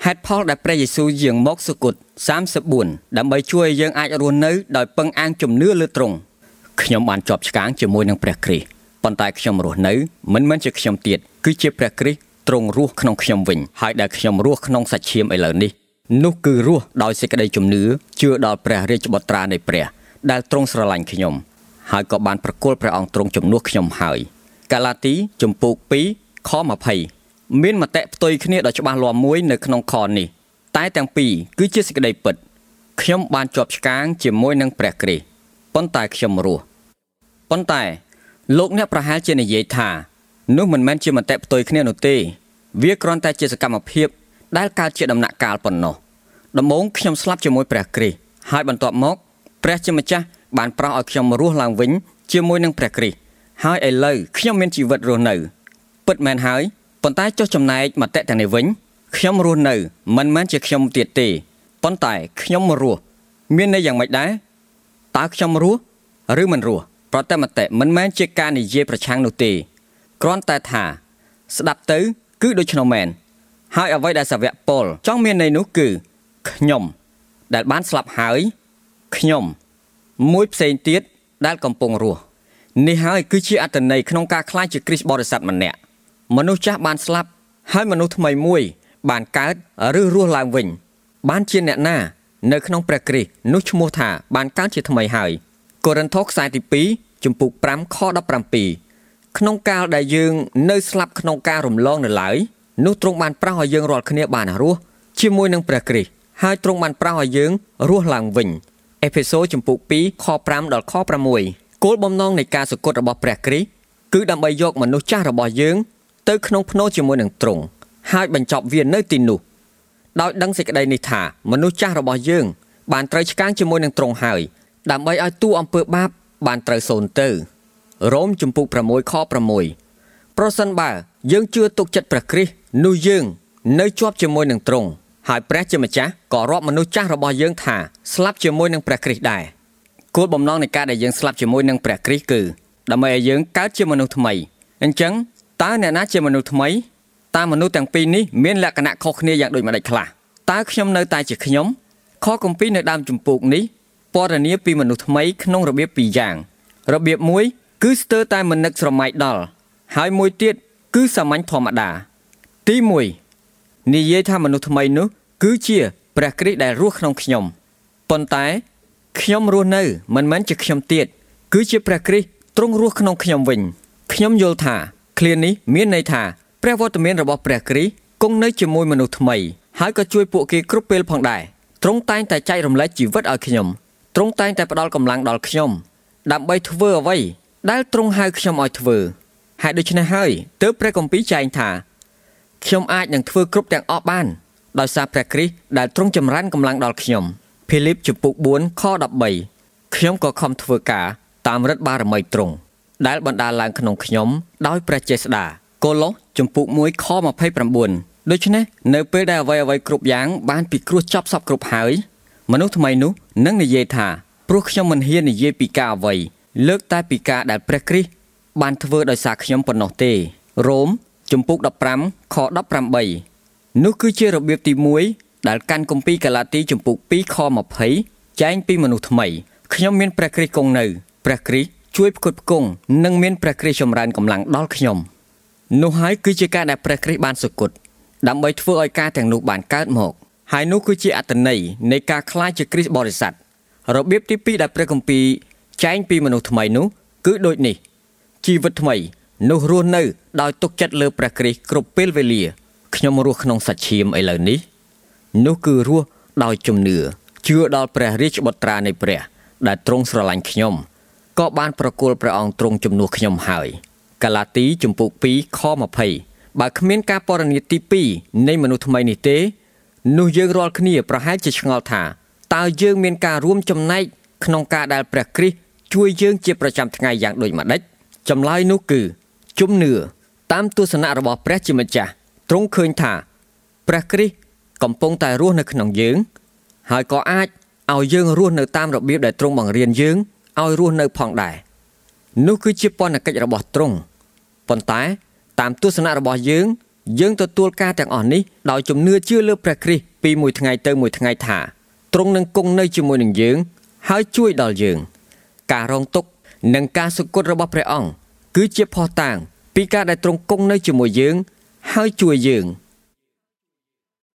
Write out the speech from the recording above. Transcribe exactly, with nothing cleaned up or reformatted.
ហេតុផលដែលព្រះយេស៊ូវយាងមកសុគតសាមសិបបួនដើម្បីជួយឲ្យយើងអាចរស់នៅដោយពឹងអាងជំនឿលើទ្រង់ខ្ញុំបានជាប់ឆ្កាងជាមួយនឹងព្រះគ្រីស្ទប៉ុន្តែខ្ញុំរស់នៅមិនមែនជាខ្ញុំទៀតគឺជាព្រះគ្រីស្ទទ្រង់រស់ក្នុងខ្ញុំវិញហើយដែលខ្ញុំរស់ក្នុងសាច់ឈាមឥឡូវនេះនោះគឺរស់ដោយសេចក្តីជំនឿជឿដល់ព្រះរាជបុត្រានៃព្រះដែលទ្រង់ស្រឡាញ់ខ្ញុំហើយក៏បានប្រគល់ព្រះអង្គទ្រង់ជំនួសខ្ញុំហើយកាឡាទីជំពូកពីរខยี่สิบមានមតិផ្ទុយគ្នាដ៏ច្បាស់លាស់មួយនៅក្នុងខនេះតែទាំងពីរគឺជាសេចក្តីពិតខ្ញុំបានជាប់ឆ្កាងជាមួយនឹងព្រះគ្រីស្ទប៉ុន្តែខ្ញុំរស់ប៉ុន្តែលោកអ្នកប្រហែលជានិយាយថានោះមិនមែនជាមតិផ្ទុយគ្នានោះទេវាគ្រាន់តែជាសកម្មភាពដែលកើតជាដំណាក់កាលប៉ុណ្ណោះដំបូងខ្ញុំស្លាប់ជាមួយព្រះគ្រីស្ទហើយបន្ទាប់មកព្រះជាម្ចាស់បានប្រោសឲ្យខ្ញុំរស់ឡើងវិញជាមួយនឹងព្រះគ្រីស្ទហើយឥឡូវខ្ញុំមានជីវិតរស់នៅពិតមែនហើយប៉ុន្តែចុះចំណែកមតិទាំងនេះវិញខ្ញុំរស់នៅមិនមែនជាខ្ញុំទៀតទេប៉ុន្តែខ្ញុំរស់មានន័យយ៉ាងម៉េចដែរតើខ្ញុំរស់ឬមិនរស់ប្រតិមតិមិនមែនជាការនិយាយប្រឆាំងនោះទេគ្រាន់តែថាស្ដាប់ទៅគឺដូច្នោះមែនហើយអ្វីដែលសាវកប៉ុលចង់មានន័យនោះគឺខ្ញុំដែលបានស្លាប់ហើយខ្ញុំមួយផ្សេងទៀតដែលកំពុងរស់នេះហើយគឺជាអត្ថន័យក្នុងការក្លាយជាគ្រីស្ទបរិស័ទម្នាក់មនុស្សចាស់បានស្លាប់ហើយមនុស្សថ្មីមួយបានកើតឬរស់ឡើងវិញបានជាអ្នកណានៅក្នុងព្រះគ្រីស្ទនោះឈ្មោះថាបានកើតជាថ្មីហើយកូរិនថូសខ្សែទីពីរជំពូកប្រាំខដប់ប្រាំពីរក្នុងកាលដែលយើងនៅស្លាប់ក្នុងការរំលងនៅឡើយនោះទ្រង់បានប្រោសឲ្យយើងរាល់គ្នាបានរស់ជាមួយនឹងព្រះគ្រីស្ទហើយទ្រង់បានប្រោសឲ្យយើងរស់ឡើងវិញអេភេសូជំពូកពីរខប្រាំដល់ខប្រាំមួយគោលបំណងនៃការសុគតរបស់ព្រះគ្រីស្ទគឺដើម្បីយកមនុស្សចាស់របស់យើងទៅក្នុងភ្នូរជាមួយនឹងទ្រង់ហើយបញ្ចប់វានៅទីនោះដោយដឹងសេចក្តីនេះថាមនុស្សចាស់របស់យើងបានត្រូវឆ្កាងជាមួយនឹងទ្រង់ហើយដើម្បីឲ្យទូអំពើបាបបានត្រូវសូន្យទៅរ៉ូមជំពូកប្រាំមួយខប្រាំមួយប្រសិនបើយើងជឿទុកចិត្តព្រះគ្រីស្ទនោះយើងនៅជាប់ជាមួយនឹងទ្រង់ហើយព្រះជាម្ចាស់ក៏រាប់មនុស្សចាស់របស់យើងថាស្លាប់ជាមួយនឹងព្រះគ្រីស្ទដែរគោលបំណងនៃការដែលយើងស្លាប់ជាមួយនឹងព្រះគ្រីស្ទគឺដើម្បីឲ្យយើងកើតជាមនុស្សថ្មីអញ្ចឹងតើអ្នកណាជាមនុស្សថ្មីតើមនុស្សទាំងពីរនេះមានលក្ខណៈខុសគ្នាយ៉ាងដូចម្តេចខ្លះតើខ្ញុំនៅតែជាខ្ញុំខគម្ពីរនៅដើមជំពូកនេះពណ៌នាពីមនុស្សថ្មីក្នុងរបៀបពីរយ៉ាងរបៀបមួយគឺស្ទើរតែមិននឹកស្រមៃដល់ហើយមួយទៀតគឺសាមញ្ញធម្មតាទីមួយនិយាយថាមនុស្សថ្មីនោះគឺជាព្រះគ្រីស្ទដែលរស់ក្នុងខ្ញុំប៉ុន្តែខ្ញុំរស់នៅមិនមែនជាខ្ញុំទៀតគឺជាព្រះគ្រីស្ទទ្រង់រស់ក្នុងខ្ញុំវិញខ្ញុំយល់ថាឃ្លានេះមានន័យថាព្រះវត្តមានរបស់ព្រះគ្រីស្ទគង់នៅជាមួយមនុស្សថ្មីហើយក៏ជួយពួកគេគ្រប់ពេលផងដែរទ្រង់តែងតែចែករំលែកជីវិតឲ្យខ្ញុំទ្រង់តែងតែផ្ដល់កម្លាំងដល់ខ្ញុំដើម្បីធ្វើអ្វីដែលទ្រង់ហៅខ្ញុំឲ្យធ្វើហើយដូច្នេះហើយទើបព្រះគម្ពីរចែងថាខ្ញុំអាចនឹងធ្វើគ្រប់ទាំងអស់បានដោយសារព្រះគ្រីស្ទដែលទ្រង់ចម្រើនកម្លាំងដល់ខ្ញុំភីលីបជំពូកបួនខដប់បីខ្ញុំក៏ខំធ្វើការតាមឫទ្ធិបារមីទ្រង់ដែលបណ្ដាលឡើងក្នុងខ្ញុំដោយព្រះចេស្តាកូឡូសជំពូកមួយខยี่สิบเก้าដូច្នេះនៅពេលដែលអ្វីអ្វីគ្រប់យ៉ាងបានពិគ្រោះចប់សពគ្រប់ហើយមនុស្សថ្មីនោះនឹងនិយាយថាព្រោះខ្ញុំមិនហ៊ាននិយាយពីការអ្វីលើកតែពីការដែលព្រះគ្រីស្ទបានធ្វើដោយសារខ្ញុំប៉ុណ្ណោះទេរ៉ូមជំពូកដប់ប្រាំខដប់ប្រាំបីនោះគឺជារបៀបទីមួយដែលកាន់គម្ពីរកាឡាទីជំពូកពីរខยี่สิบចែងពីមនុស្សថ្មីខ្ញុំមានព្រះគ្រីស្ទគង់នៅព្រះគ្រីស្ទជួយផ្គត់ផ្គង់និងមានព្រះគ្រីស្ទចម្រើនកម្លាំងដល់ខ្ញុំនោះហើយគឺជាការដែលព្រះគ្រីស្ទបានសុគតដើម្បីធ្វើឲ្យការទាំងនោះបានកើតមកហើយនោះគឺជាអត្ថន័យនៃការក្លាយជាគ្រីស្ទបរិស័ទរបៀបទីពីរដែលព្រះគម្ពីរចែងពីមនុស្សថ្មីនោះគឺដូចនេះជីវិតថ្មីនោះរស់នៅដោយទុកចិត្តលើព្រះគ្រីស្ទគ្រប់ពេលវេលាខ្ញុំរស់ក្នុងសាច់ឈាមឥឡូវនេះនោះគឺរស់ដោយជំនឿជឿដល់ព្រះរាជបុត្រានៃព្រះដែលទ្រង់ស្រឡាញ់ខ្ញុំក៏បានប្រគល់ព្រះអង្គទ្រង់ជំនួសខ្ញុំហើយកាឡាទីជំពូកពីរខยี่สิบបើគ្មានការពណ៌នាទីពីរនៃមនុស្សថ្មីនេះទេនោះយើងរាល់គ្នាប្រហែលជាឆ្ងល់ថាតើយើងមានការរួមចំណែកក្នុងការដែលព្រះគ្រីស្ទជួយយើងជាប្រចាំថ្ងៃយ៉ាងដូចម្តេចចម្លើយនោះគឺជំនឿតាមទស្សនៈរបស់ព្រះជាម្ចាស់ទ្រង់ឃើញថាព្រះគ្រីស្ទកំពុងតែរស់នៅក្នុងយើងហើយក៏អាចឲ្យយើងរស់នៅតាមរបៀបដែលទ្រង់បង្រៀនយើងឲ្យរស់នៅផងដែរនោះគឺជាពន្ធកិច្ចរបស់ទ្រង់ប៉ុន្តែតាមទស្សនៈរបស់យើងយើងទទួលការទាំងអស់នេះដោយជំនឿជឿលើព្រះគ្រីស្ទពីមួយថ្ងៃទៅមួយថ្ងៃថាទ្រង់នឹងគង់នៅជាមួយនឹងយើងហើយជួយដល់យើងការរងទុក្ខនិងការសុគតរបស់ព្រះអង្គគឺជាភស្តុតាងពីការដែលទ្រង់គង់នៅជាមួយយើងហើយជួយយើង